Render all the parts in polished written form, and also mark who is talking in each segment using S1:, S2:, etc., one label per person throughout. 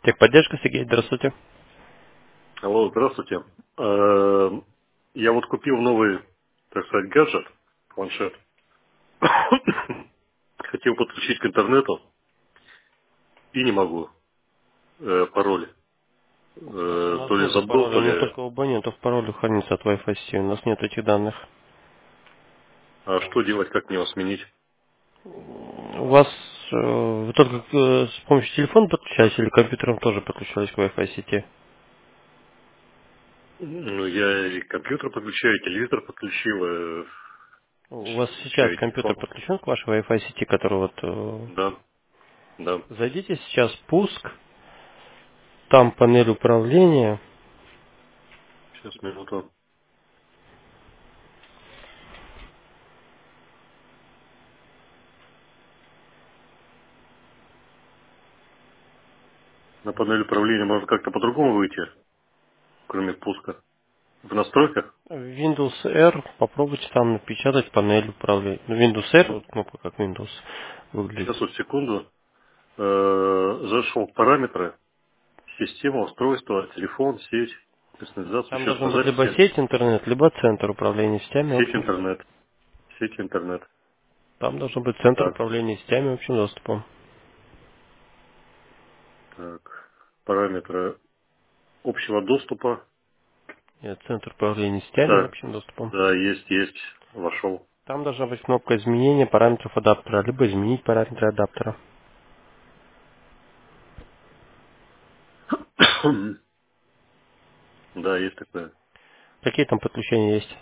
S1: Техподдержка, Сергей, здравствуйте.
S2: Алло, здравствуйте. Я вот купил новый, так сказать, гаджет, планшет. Хотел подключить к интернету и не могу. Пароль.
S1: У нас
S2: То ли
S1: нету
S2: забыл,
S1: пароля,
S2: то
S1: у меня
S2: ли...
S1: только у абонентов пароль хранится от Wi-Fi сети, у нас нет этих данных.
S2: А что делать, как мне его сменить?
S1: У вас вы только с помощью телефона подключались или компьютером тоже подключались к Wi-Fi сети?
S2: Ну, я и компьютер подключаю, и телевизор подключил,
S1: У вас
S2: еще
S1: сейчас
S2: и
S1: компьютер
S2: телефон.
S1: подключен к вашей Wi-Fi сети, который вот...
S2: Да, да.
S1: Зайдите сейчас в пуск, там панель управления,
S2: Сейчас, минуту. На панель управления можно как-то по-другому выйти, кроме пуска. В настройках?
S1: Windows R, попробуйте там напечатать панель управления. Ну, Windows R,
S2: Вот
S1: вот кнопка как Windows выглядит.
S2: сейчас вот секунду. Зашел в параметры, система, устройство, телефон, сеть, персонализация,
S1: Там
S2: учет
S1: должен
S2: по
S1: быть либо
S2: записи,
S1: сеть интернет, либо центр управления сетями
S2: сеть
S1: общим.
S2: интернет, сеть интернет.
S1: Там должен быть центр
S2: Так,
S1: управления сетями общим доступом.
S2: так, параметры общего доступа.
S1: Нет, центр управления сетями
S2: Так,
S1: общим доступом.
S2: да, есть, вошел.
S1: Там должна быть кнопка изменения параметров адаптера, либо изменить параметры адаптера.
S2: Да, есть такое.
S1: Какие там подключения есть?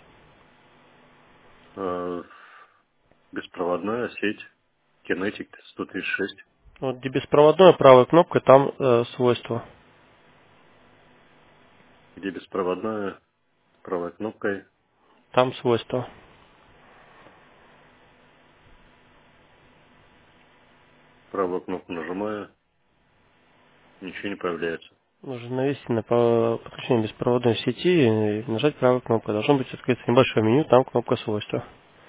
S2: Э, Беспроводная сеть, Kinetic 136,
S1: Вот где беспроводная правая кнопка, там свойства.
S2: где беспроводная, правой кнопкой,
S1: Там свойства.
S2: правую кнопку нажимаю, ничего не появляется.
S1: Нужно навести на подключение беспроводной сети и нажать правой кнопкой. Должно быть открыто небольшое меню, там кнопка свойства.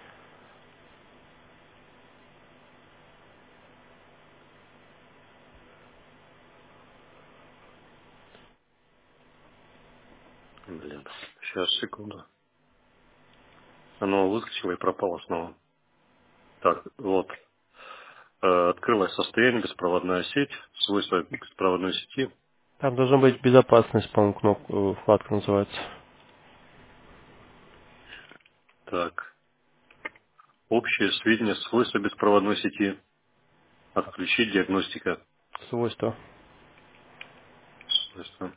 S2: Блин, сейчас, секунду. Оно выскочило и пропало снова. Так, вот. Открылось состояние, беспроводная сеть, свойства беспроводной сети.
S1: Там должна быть безопасность, по-моему, вкладка называется.
S2: Так, общие сведения, свойства беспроводной сети. Отключить диагностика.
S1: Свойства.
S2: Свойства.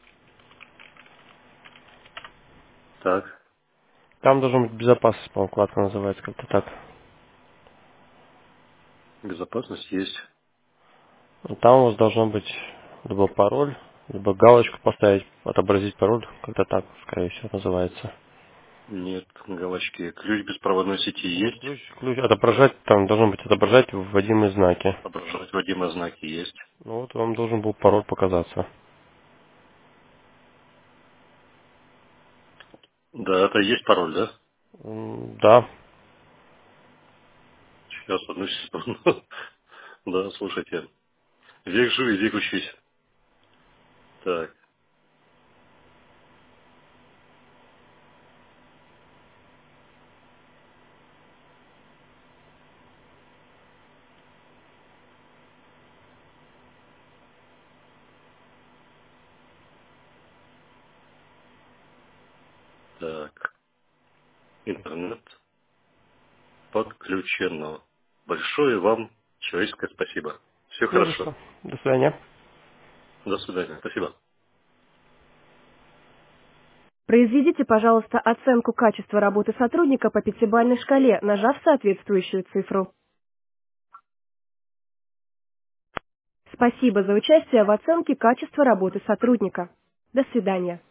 S2: Так,
S1: Там должна быть безопасность, по-моему, вкладка называется как-то так.
S2: безопасность есть.
S1: И там у вас должно быть либо пароль, либо галочку поставить, отобразить пароль, как-то так, скорее всего, называется.
S2: Нет галочки. Ключ беспроводной сети
S1: Ну,
S2: есть.
S1: ключ отображать, там должно быть отображать вводимые знаки.
S2: Отображать вводимые знаки есть.
S1: Ну вот вам должен был пароль показаться.
S2: Да, это есть пароль, да?
S1: Да,
S2: Сейчас, одну секунду. Да, слушайте. Век живи, век учись. Так, так. Интернет подключено. Большое вам человеческое спасибо. Все
S1: не за
S2: хорошо.
S1: что. До свидания.
S2: До свидания. Спасибо.
S3: Произведите, пожалуйста, оценку качества работы сотрудника по пятибалльной шкале, нажав соответствующую цифру. Спасибо за участие в оценке качества работы сотрудника. До свидания.